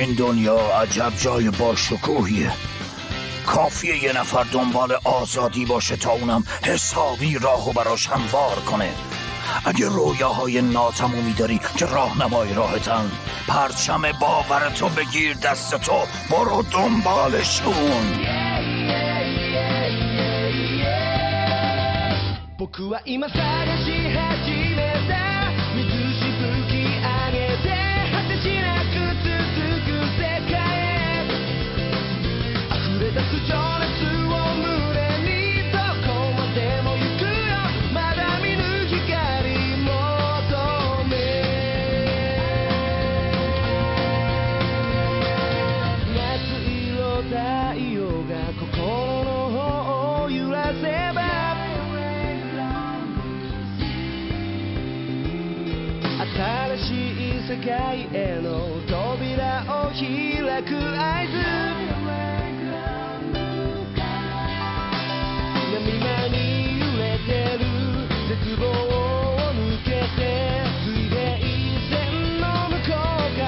این دنیا عجب جای باشکوهیه. کافیه یه نفر دنبال آزادی باشه تا اونم حسابی راهو براش هموار کنه. اگه رویاهای ناتمومی داری که راهنمای راهتن، پرچم باورتو بگیر دست تو، برو دنبالشون. 僕は今探し始めた水しぶき上げて果てしなく続く世界へ溢れ出す情熱を胸にどこまでも行くよまだ見ぬ光求め夏色太陽が心の方を揺らせば新しい世界への扉を開く合図波間に揺れてる絶望を抜けて水平線の向こう側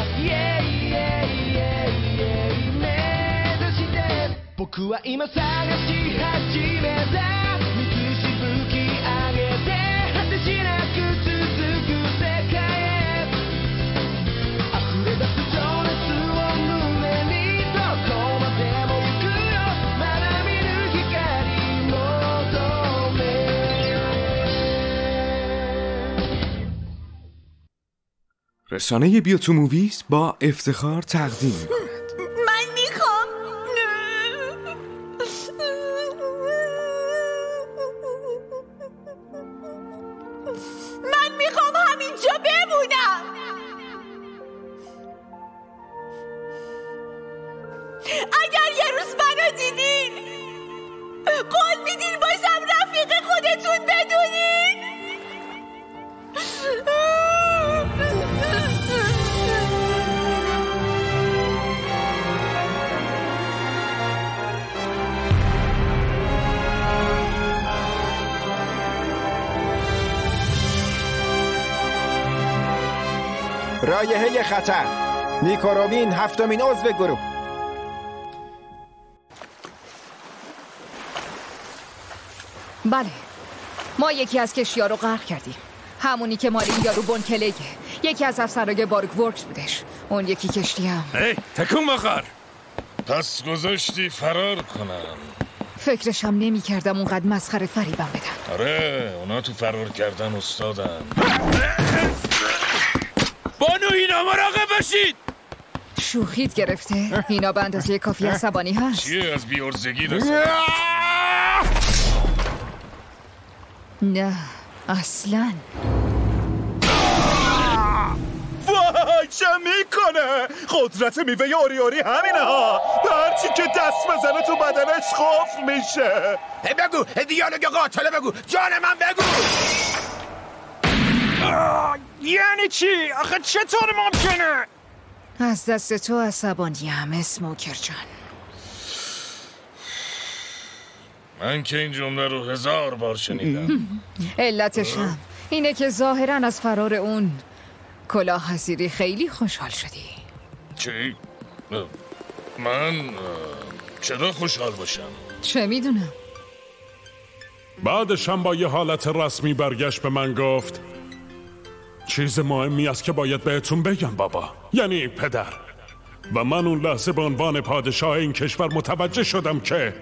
目指して僕は今探し始めた水しぶき上げて果てしなく続く世界へ溢れ出す情熱を胸にどこまでも行くよまだ見ぬ光求め رسانه بیوتو موویز با افتخار تقدیم می‌کند. اگر یه روز منو دیدین قول میدین باشم رفیق خودتون بدونین. رایحه خطر نیکوروبین 7مین عضو گروه. بله ما یکی از کشتی‌ها رو غرق کردیم، همونی که مال این یارو بونکلگه، یکی از افسرهای باروک ورکس بودش. اون یکی کشتی هم تکون بخور. پس گذاشتی فرار کنم. فکرشم نمی کردم اونقدر مسخره فریبم بدن. آره اونا تو فرار کردن استادن. بانو اینا مراقب باشید. شوخیت گرفته؟ اینا به اندازه کافی عصبانی هست. چیه از بی‌عرضگی دست؟ نه اصلاً. وای چه میکنه؟ قدرت میوه اوریوری همینه ها، هرچی که دست بزنه تو بدنش خوف میشه. بگو دیالوگ قاتله بگو، جان من بگو. یعنی چی؟ آخه چطور ممکنه؟ از دست تو عصبانیم اسموکر جان. من که این جمله رو 1000 بار شنیدم. علتشم اینه که ظاهراً از فرار اون کلاه‌حصیری خیلی خوشحال شدی. چی؟ من چرا خوشحال باشم؟ چه میدونم. بعدش هم با یه حالت رسمی برگشت به من گفت چیز مهمی است که باید بهتون بگم بابا، یعنی پدر. و من اون لحظه به عنوان پادشاه این کشور متوجه شدم که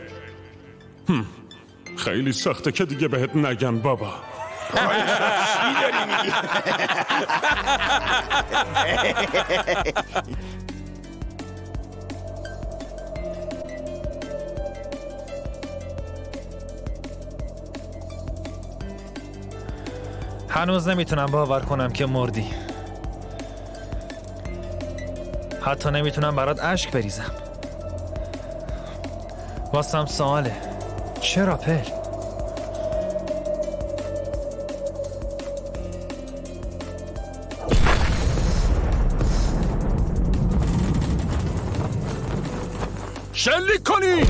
خیلی سخته که دیگه بهت نگن بابا. هنوز نمیتونم باور کنم که مردی. حتی نمیتونم برات اشک بریزم. واسم سواله چرا پل؟ شلیک کنی!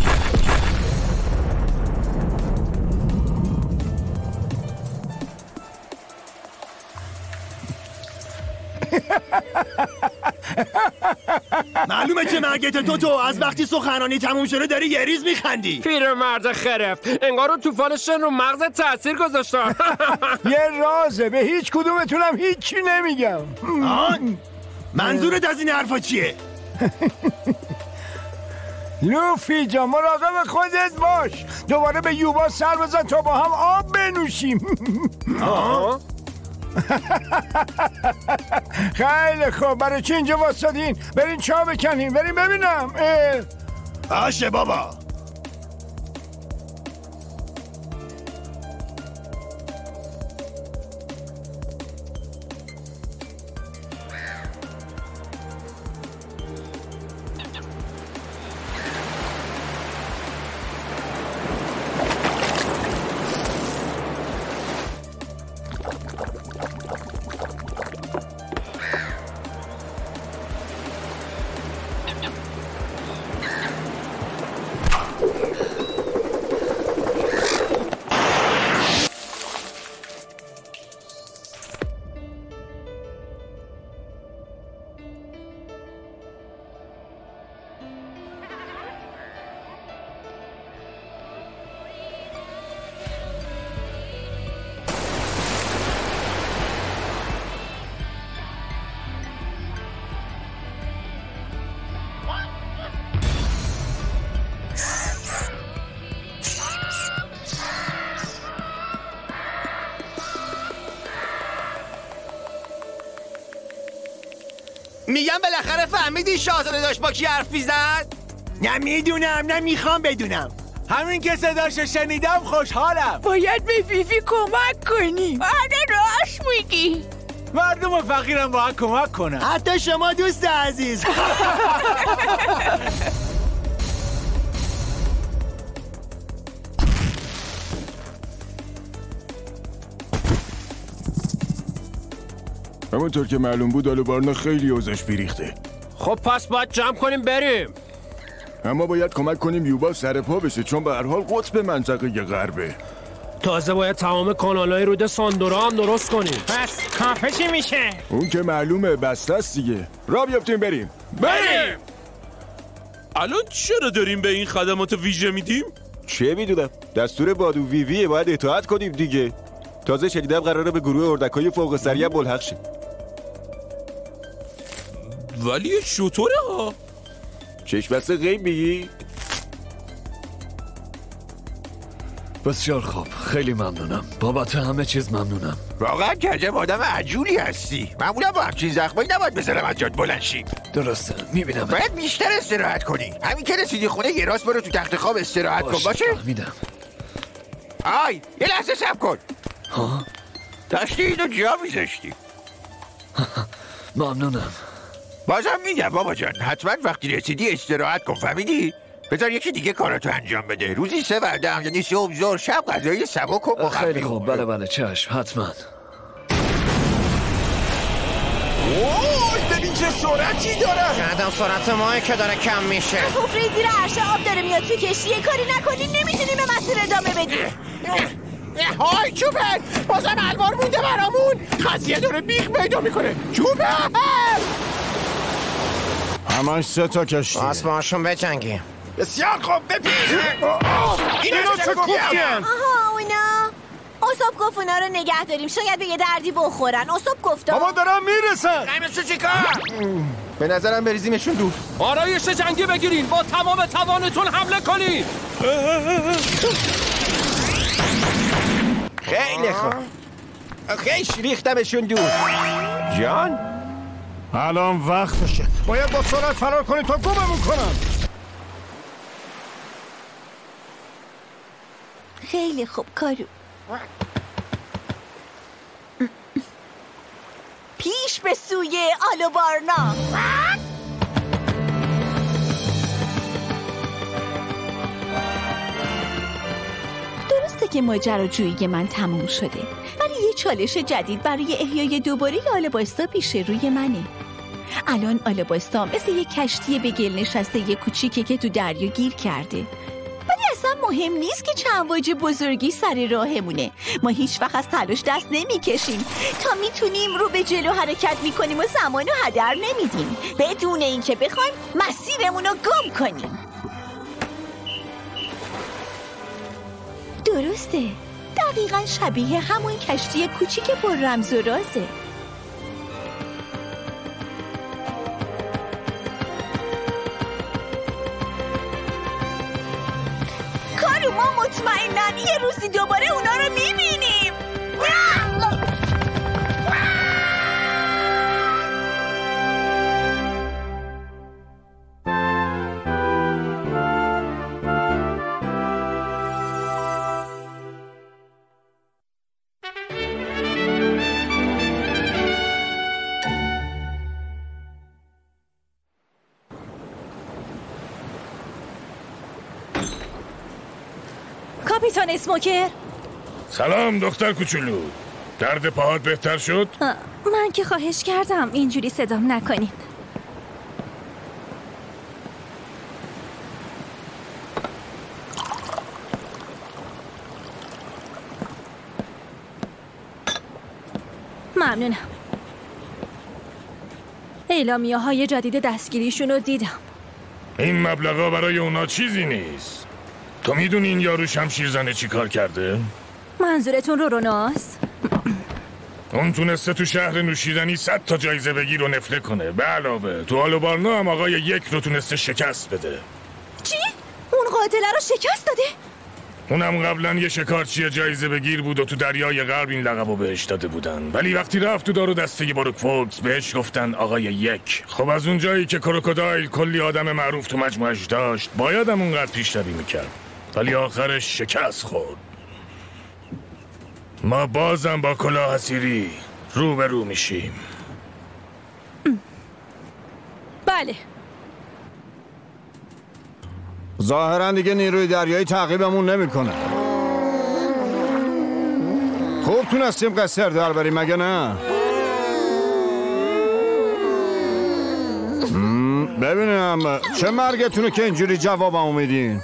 معلومه که مگت تو از وقتی سخنرانی تموم شده داری یه ریز میخندی. پیرمرد خرفت، انگار اون طوفان شن رو مغزت تاثیر گذاشتن. یه رازه، به هیچ کدومتونم هیچی نمیگم. منظورت از این حرفا چیه؟ لوفی جان مراقب خودت باش، دوباره به یوبا سر بزن تا با هم آب بنوشیم. خیلی خوب، برای چی اینجا واسادین؟ برین چا بکنیم، بریم ببینم. باشه بابا. میگم بالاخره فهمیدی شاهزاده داشت با کی حرف میزد؟ نه میدونم نه میخوام بدونم. همین که صداشو شنیدم خوشحالم. باید به فیفی کمک کنی. راست میگی. مردم فقیرم باید کمک کنم، حتی شما دوست عزیز. همونطور که معلوم بود آلوبارنا خیلی اوضاعش بیریخته. خب پس باید جمع کنیم بریم. اما باید کمک کنیم یوبا سر پا بشه، چون به هر حال قطب منطقه غربه. تازه باید تمام کانالای رود ساندورا هم درست کنیم. پس کافه چی میشه؟ اون که معلومه بسته است دیگه. راه بیافتیم بریم. الان چرا داریم به این خدمات ویژه میدیم؟ چه میدونم، دستور بادو ویویه، باید اطاعت کنیم دیگه. تازه شنیدم قراره به گروه اردکای فوق سری هم ملحق شیم. ولی شطوره ها. چشم بسته غیب میگی؟ بسیار خوب، خیلی ممنونم. بابت همه چیز ممنونم. واقعا که عجب آدم عجولی هستی. معمولا با همچین زخمایی نباید بذارم از جات بلند شی. درسته، میبینم. باید بیشتر استراحت کنی. همین که رسیدی خونه یه راست برو تو تخت خواب استراحت کن باشه؟ میدم. آی یه لحظه صبر کن. ها؟ داشتی اینو جا میذاشتی. ممنونم. بازم میگم بابا جان، حتما وقتی رسیدی استراحت کن، فهمیدی؟ بذار یکی دیگه کاراتو انجام بده. روزی 3 وعده هم، یعنی صبح ظهر شب غذای سبک و مخفف. خیلی خوب، بله چشم، حتما. اوه ببین چه سرعتی داره. قدم سرعت ماه که داره کم میشه. حفره زیر عرشه آب داره میاد تو کشتی. کاری نکنی نمیتونیم به مسیر ادامه بدیم. های چوبر، بازم الوار مونده برامون. قضیه داره بیخ پیدا میکنه. چوبر همش 3 تا کشتی. آسمانشون بجنگیم. بسیار خوب بپیش. اینو چه کوفتیم؟ آها اونا اصاب گفت اونا رو نگه داریم، شاید به یه دردی بخورن. اصاب گفت بابا دارم میرسن. قیمتشو چی کار؟ به نظرم بریزیمشون دور. آرایش جنگی بگیرین، با تمام توانتون حمله کنین. خیلی خوب. خیش ریختمشون دور. جان؟ الان وقتشه، باید با سرعت فرار کنیم تا گممون کنن. خیلی خوب کارو. پیش به سوی آلوبارنا. درسته که ماجراجویی من تموم شده، ولی یه چالش جدید برای احیای دوباره آلاباستا پیش روی منه. الان آلاباستا مثل یه کشتی به گل نشسته یه کوچیکه که تو دریا گیر کرده، ولی اصلا مهم نیست که چند واج بزرگی سر راهمونه. ما هیچ وقت از تلاش دست نمیکشیم تا میتونیم رو به جلو حرکت میکنیم و زمانو هدر نمیدیم بدون اینکه بخوایم مسیرمون رو گم کنیم. درسته، دقیقاً شبیه همون کشتی کوچیک پر رمز و رازه. کارو ما مطمئنن یه روزی دوباره اونا رو میبینیم. کاپیتان اسموکر. سلام دختر کوچولو، درد پاهات بهتر شد؟ من که خواهش کردم اینجوری صدام نکنید. ممنونم. اعلامیه‌های جدید دستگیریشون رو دیدم. این مبلغا برای اونا چیزی نیست. تو میدونی این یارو شمشیرزنه چی کار کرده؟ منظورتون روناس؟ اون تونسته تو شهر نوشیدنی 100 تا جایزه بگیر و نفله کنه. به علاوه تو آلوبارنا هم آقای یک رو تونسته شکست بده. چی؟ اون قاتله رو شکست داده؟ اونم قبلا یه شکارچی جایزه بگیر بود و تو دریای غرب این لقبو بهش داده بودن، ولی وقتی رفت تو دار و دسته باروک فوکس بهش گفتن آقای یک. خب از اونجایی که کروکودایل کلی آدم معروف تو مجموعش داشت بایدم اونقدر پیشروی میکرد، ولی آخرش شکست خورد. ما بازم با کلاه حصیری رو به رو میشیم. بله. ظاهرا دیگه نیروی دریایی تعقیبمون نمیکنه. خوب تونستیم قصر در بریم مگه نه؟ ببینم چه مرگتونه که اینجوری جوابمو میدین؟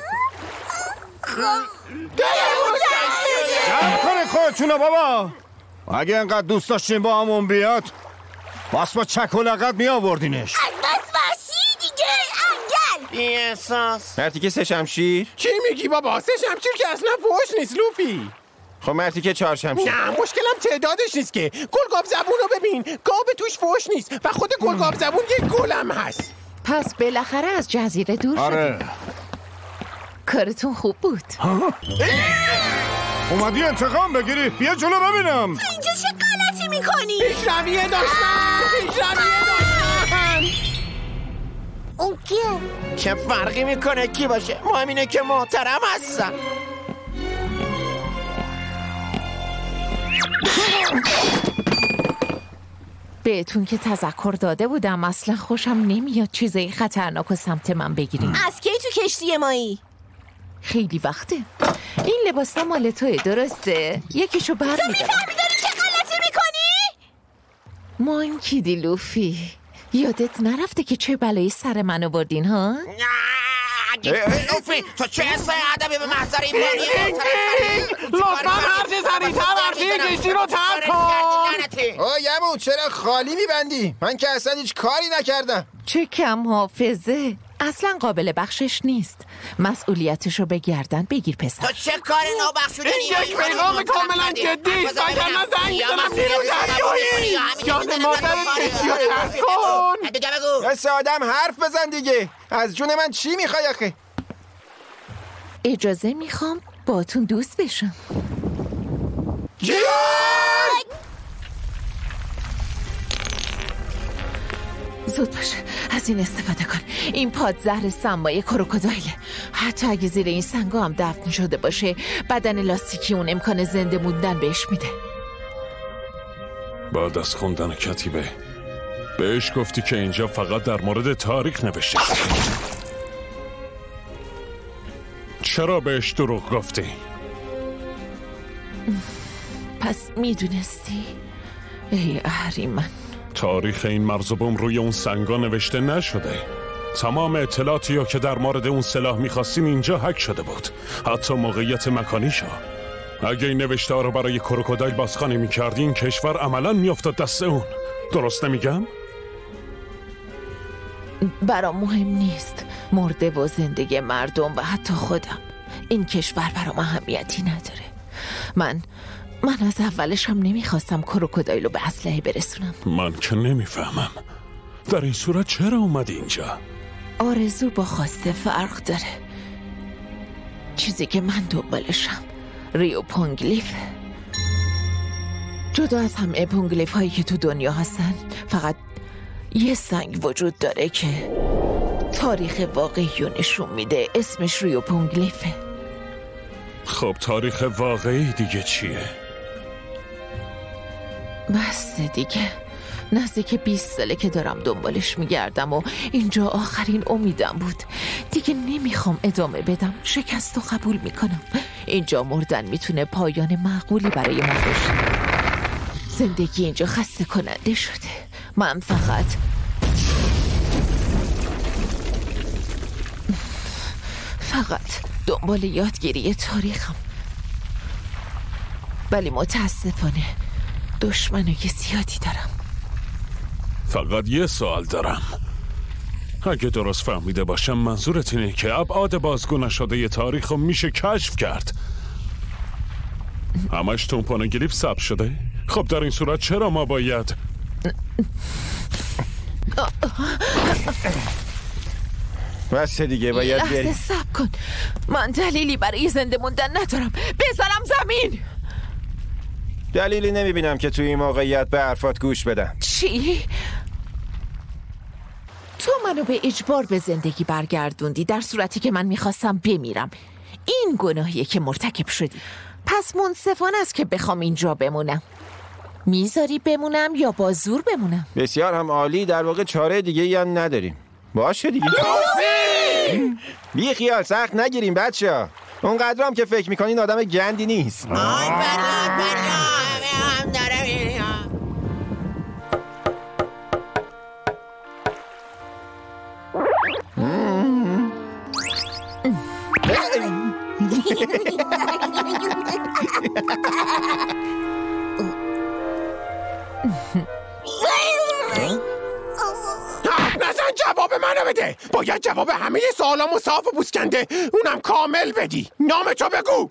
جمع کنید خودتونو بابا. اگه انقدر دوست داشتین با همون بیاد بس با چک و لغت می آوردینش. بس وحشی دیگه انگل بی احساس. مرتیکه 3 شمشیر؟ چی میگی بابا؟ 3 شمشیر که اصلا فوش نیست لوفی. خب مرتیکه 4 شمشیر. نه مشکلم تعدادش نیست که. گلگاو زبون رو ببین، گاو توش فوش نیست و خود گلگاو زبون یه گلم هست. پس بالاخره از جزیره دور آره. شدیم. کارتون خوب بود. اومدی انتقام بگیری؟ بیا جلو ببینم. اینجا چه غلطی میکنی؟ پیشرویه داشتن. اون کیه؟ چه فرقی میکنه کی باشه؟ مهم اینه که محترم هستن. بهتون که تذکر داده بودم اصلا خوشم نمیاد چیزای خطرناک و سمت من بگیریم. از کی تو کشتی مایی؟ خیلی وقته. این لباسا مال توی درسته؟ یکیشو برمی‌دارم. تو میفهمی داری چه غلطی میکنی؟ مانکیدی لوفی، یادت نرفته که چه بلایی سر من آوردین ها؟ لوفی تو چه حسه ادبی به محضر این بانی لطفا هرچی سریع‌تر ورزی کشتی رو ترک کن. یمو چرا خالی میبندی؟ من که اصلا هیچ کاری نکردم. چه کم حافظه. اصلا قابل بخشش نیست. مسئولیتشو به گردن بگیر پسر. تو چه کار نابخشودنی؟ این یک پیغام کاملا جدی است. وگرنه زنگ زدم بیرون دریایی. جان مادر کشتی رو ترک کن. مثل آدم حرف بزن دیگه. از جون من چی میخوای آخه؟ اجازه میخوام باتون دوست بشم. زود باشه، از این استفاده کن. این پادزهر سمای کروکودایله. حتی اگه زیر این سنگا هم دفن شده باشه بدن لاستیکی اون امکان زنده موندن بهش میده. بعد از خوندن کتیبه بهش گفتی که اینجا فقط در مورد تاریخ نوشته. چرا بهش دروغ گفتی؟ پس میدونستی؟ ای اهریمن. تاریخ این مرز و بوم روی اون سنگا نوشته نشده. تمام اطلاعاتی که در مورد اون سلاح میخواستیم اینجا هک شده بود، حتی موقعیت مکانیشو. اگه این نوشته ها رو برای کروکودایل بازخوانی میکردی این کشور عملاً میافتاد دست اون. درست نمیگم؟ برام مهم نیست مرده و زندگی مردم و حتی خودم. این کشور برام اهمیتی نداره. من از اولش هم نمیخواستم کروکودایل رو به اسلحه برسونم. من که نمیفهمم در این صورت چرا اومدی اینجا؟ آرزو با خواسته فرق داره. چیزی که من دنبالشم ریو پونگلیف. جدا از همه پونگلیف هایی که تو دنیا هستن، فقط یه سنگ وجود داره که تاریخ واقعی رو نشون میده. اسمش ریو پونگلیفه. خب تاریخ واقعی دیگه چیه؟ بس دیگه نزدیک 20 ساله که دارم دنبالش میگردم و اینجا آخرین امیدم بود. دیگه نمیخوام ادامه بدم. شکست و قبول میکنم. اینجا مردن میتونه پایان معقولی برای ما باشه. زندگی اینجا خسته کننده شده. من فقط دنبال یادگیری تاریخم. ولی متاسفانه دشمنای زیادی دارم. فقط یه سوال دارم. اگه درست فهمیده باشم منظورت اینه که ابعاد بازگو نشده تاریخ رو میشه کشف کرد. همش تو پونگلیف ثبت شده؟ خب در این صورت چرا ما باید بس دیگه باید لحظه بریم. صبر کن. من دلیلی برای زنده موندن ندارم. بذارم زمین. دلیلی نمیبینم که توی این موقعیت به حرفات گوش بدم. چی؟ تو منو به اجبار به زندگی برگردوندی در صورتی که من میخواستم بمیرم. این گناهیه که مرتکب شدی. پس منصفانه است که بخوام اینجا بمونم. میذاری بمونم یا با زور بمونم؟ بسیار هم عالی. در واقع چاره دیگه ای هم نداریم. باشه دیگه. بی خیال سخت نگیریم بچه. اونقدر هم که فکر میکنین آدم گندی نیست. نزن جواب منو بده. باید جواب همه سوالامو صاف و بوسکنده اونم کامل بدی. نام تو بگو.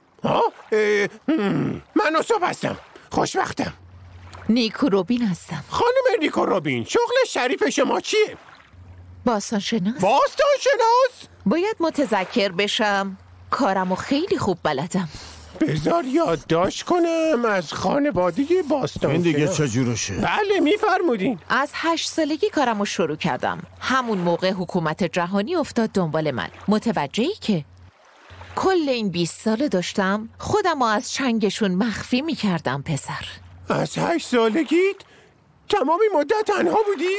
من اصاب هستم. خوشبختم. نیکو روبین هستم. خانم نیکو روبین، شغل شریف شما چیه؟ باستان شناس. باستان شناس؟ باید متذکر بشم. کارمو خیلی خوب بلدم. بذار یادداشت کنم. از خانواده باستان این دیگه شناس. چجورشه؟ بله میفرمودین. از 8 سالگی کارمو شروع کردم. همون موقع حکومت جهانی افتاد دنبال من. متوجهی که کل این 20 سال داشتم خودمو از چنگشون مخفی میکردم پسر. از 8 سالگیت؟ تمامی مدت تنها بودی؟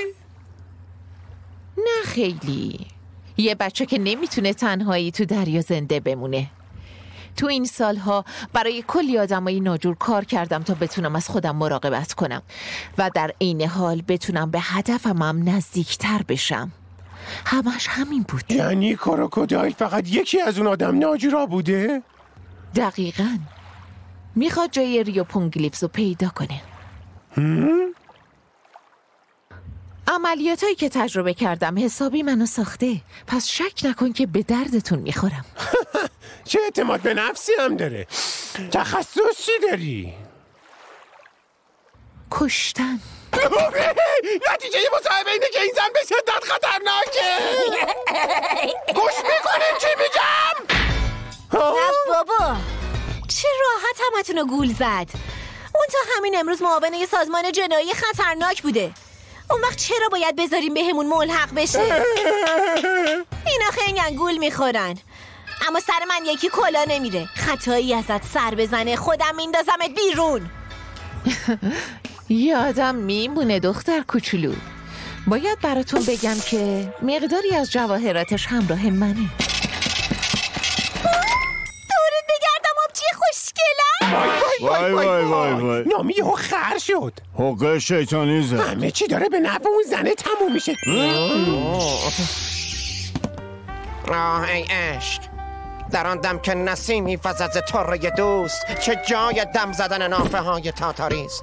نه خیلی. یه بچه که نمیتونه تنهایی تو دریا زنده بمونه. تو این سالها برای کلی آدمای ناجور کار کردم تا بتونم از خودم مراقبت کنم و در عین حال بتونم به هدفم هم نزدیکتر بشم. همش همین بود. یعنی کروکودایل فقط یکی از اون آدم ناجورا بوده؟ دقیقاً. میخواد جای ریو پونگلیفز رو پیدا کنه. عملیاتایی که تجربه کردم حسابی منو ساخته. پس شک نکن که به دردتون میخورم. چه اعتماد به نفسی هم داره. تخصص چی داری؟ کشتن. نتیجه مصاحبه اینه که این زن به شدت خطرناکه. گوش میکنین چی میگم؟ بابا چه راحت همتونو گول زد. اون تا همین امروز معاون یه سازمان جنایی خطرناک بوده. اون وقت چرا باید بذاریم بهمون ملحق بشه؟ اینا خیلی گول میخورن. اما سر من یکی کلا نمیره. خطایی ازت سر بزنه خودم میندازمت بیرون. یادم میمونه دختر کوچولو. باید براتون بگم که مقداری از جواهراتش همراه منه. دورت بگردم آبچی خوشگلم. وای وای وای وای. نامی یهو خر شد. حقه شیطانی زد. همه چی داره به نفع اون زنه تموم میشه. آه ای عشق، در آن دم که نسیم می‌وزد ز طره دوست، چه جای دم زدن نافه های تاتاریست.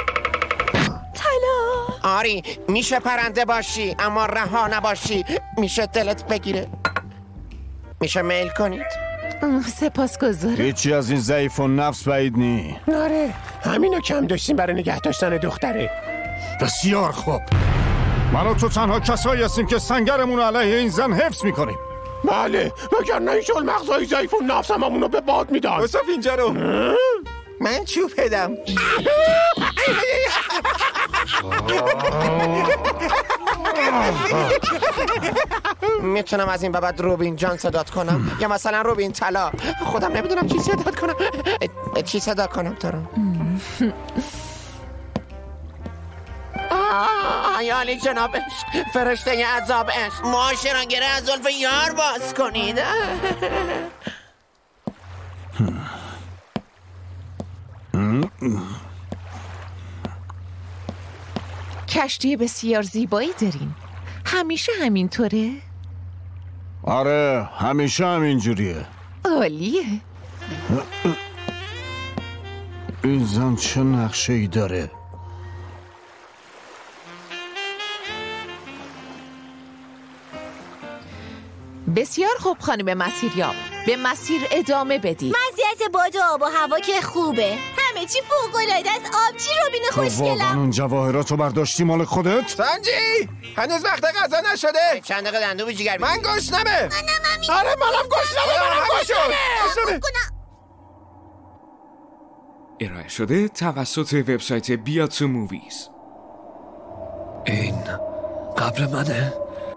طلا آری میشه پرنده باشی اما رها نباشی، میشه دلت بگیره، میشه میل کنید. سپاسگزارم. هیچی از این ضعیف و نفس بعید نی. ناره همینو کم داشتیم برای نگه داشتن دختره. بسیار خوب، من و تو تنها کسایی هستیم که سنگرمون علیه این زن حفظ میکنیم. بله، وگرنه این شل مغزای ضعیف و نفس همونو به باد میدن. بصف اینجا رو. من چوب پدم. میتونم از این به بعد روبین جان صدات کنم یا مثلا روبین طلا؟ خودم نمیدونم چی صدات کنم. چی صدا کنم تو رو؟ یعنی جناب عشق، فرشته عذاب عشق، معاشرانگره از زلف یار باز کنید. کشتی بسیار زیبایی دارین. همیشه همینطوره؟ آره همیشه همینجوریه. عالیه. این زن چه نقشه ای داره؟ بسیار خوب خانم مسیریاب، به مسیر ادامه بدید. مزیت باد و آب و هوا که خوبه، همه چی فوق‌العاده است. آبجی روبین خوشگلم. واقعا اون جواهراتو برداشتی مال خودت؟ سنجی هنوز وقت غذا نشده. چند دقیقه دندو به جگر من گشنمه. آره منم گشنمه. ارائه شده توسط وبسایت بیاتسو موویز. این قبل منه؟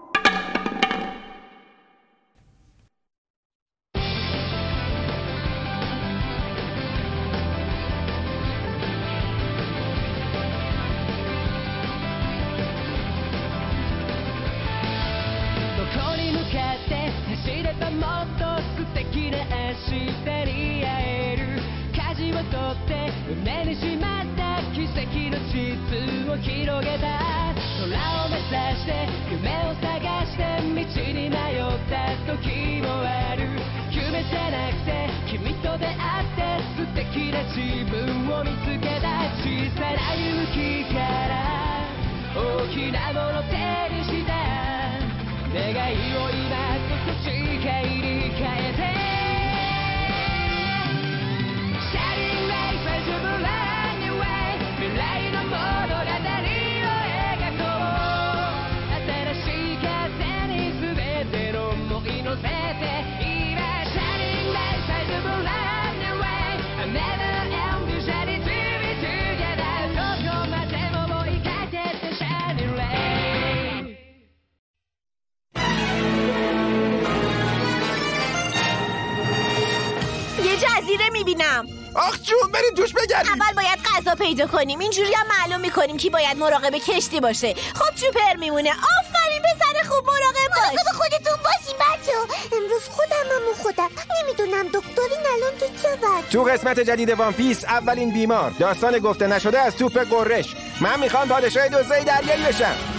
میبینم. آخ جون بریم توش بگردیم. اول باید غذا پیدا کنیم، اینجوری هم معلوم میکنیم کی باید مراقب کشتی باشه. خب چوپر میمونه. آفرین پسر خوب، مراقب باش. مراقب خودتون باشین بچه‌ها. امروز خودم نمیدونم دکترین الان تو چه وضع. تو قسمت جدید وان پیس اولین بیمار، داستان گفته نشده از توپ قرش. من میخوام پادشاه دزدای دریایی بشم.